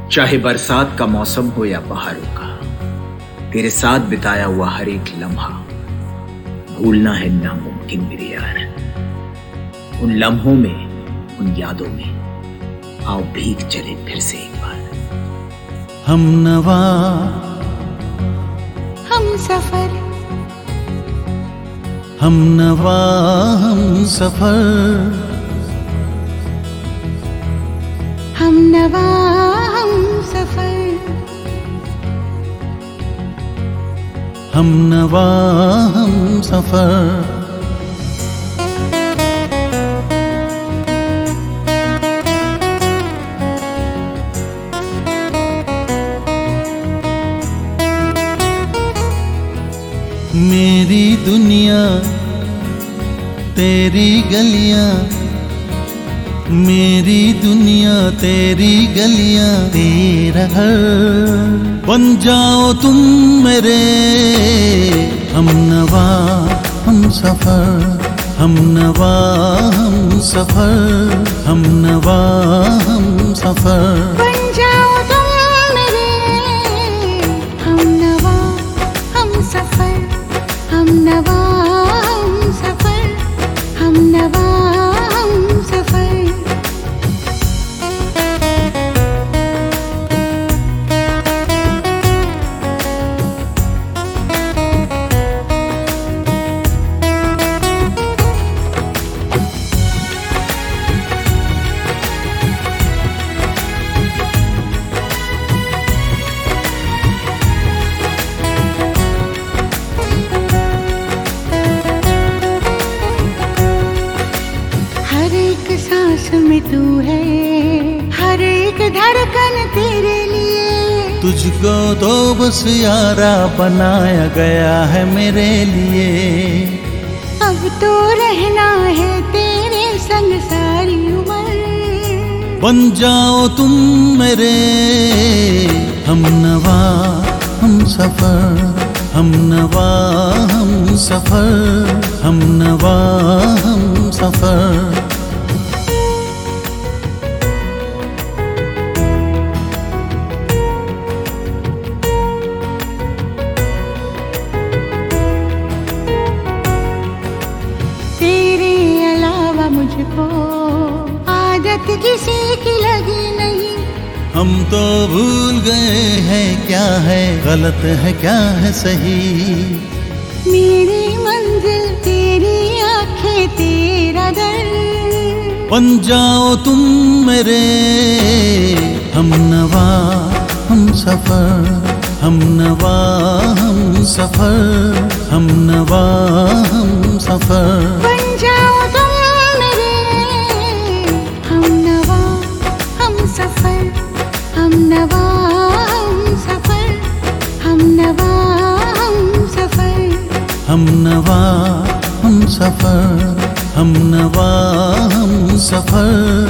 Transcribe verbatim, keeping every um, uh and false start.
चाहे बरसात का मौसम हो या बहारों का, तेरे साथ बिताया हुआ हर एक लम्हा भूलना है नामुमकिन मेरे यार। उन लम्हों में, उन यादों में आओ भीग चले फिर से एक बार। हम नवा हम सफर, हम नवा हम सफर, हम नवा हम सफर, हम नवा हम सफर। मेरी दुनिया तेरी गलियां, मेरी दुनिया तेरी गलियां, तेरा घर बन जाओ तुम मेरे। हम नवा हम सफर, हम नवा हम सफर, हम नवा हम सफर। बन जाओ तुम मेरे। हम नवा हम सफर, हम नवा हम सफर, हम नवा हम सफर। सांस में तू है, हर एक धड़कन तेरे लिए। तुझको तो बस यारा बनाया गया है मेरे लिए। अब तो रहना है तेरे संग सारी उम्र। बन जाओ तुम मेरे। हम नवा हम सफर, हम नवा हम सफर, हम नवा हम सफर। मुझको आदत किसी की लगी नहीं। हम तो भूल गए हैं क्या है गलत है क्या है सही। मेरी मंजिल तेरी आंखें तेरा दर। बन जाओ तुम मेरे। हम नवा हम सफर, हम नवा हम सफर, हम नवा हम सफर। बन जाओ तुम मेरे। हम नवा हम सफर, हम नवा हम सफर, हम नवा हम सफर, हम नवा हम सफर, हम नवा हम सफर।